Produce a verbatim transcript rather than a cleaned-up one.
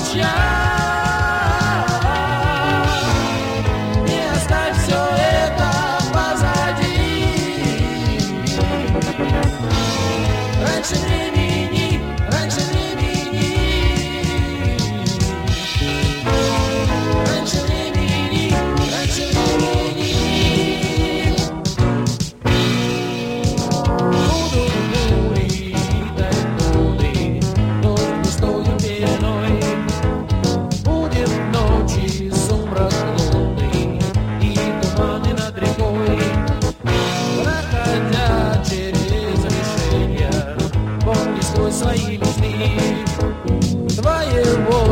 ночья. Не оставь все это позади. Раньше времени, раньше времени, раньше времени, раньше времени. Будут бури, тайфуны, ночь густою пеной. Будет ночи, сумрак лунный и туманы над рекой. Проходя через решения, помни сквозь свои мечты твоего